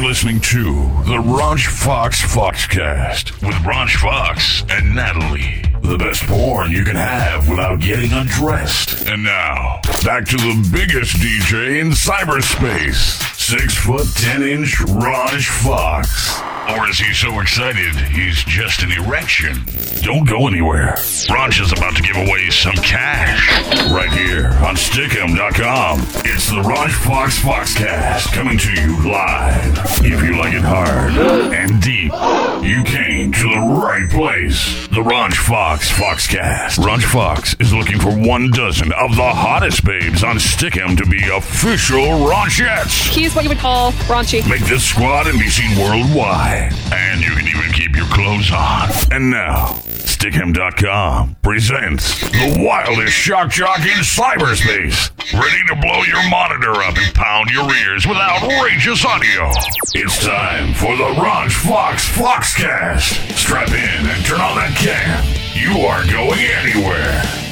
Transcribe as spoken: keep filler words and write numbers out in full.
listening to the Ranch Fox Foxcast with Ranch Fox and Natalie. The best porn you can have without getting undressed. And now, back to the biggest D J in cyberspace, six foot ten inch Ranch Fox. Or is he so excited he's just an erection? Don't go anywhere. Ranch is about to give away some cash right here on Stick'em dot com. It's the Ranch Fox Foxcast coming to you live. If you like it hard and deep, you came to the right place. The Ranch Fox Foxcast. Ranch Fox is looking for one dozen of the hottest babes on Stick'em to be official Ranchettes. He's what you would call raunchy. Make this squad and be seen worldwide. And you can even keep your clothes on. And now, Stick'em dot com presents the wildest shock jock in cyberspace. Ready to blow your monitor up and pound your ears with outrageous audio. It's time for the Ranch Fox Foxcast. Strap in and turn on that cam. You aren't going anywhere.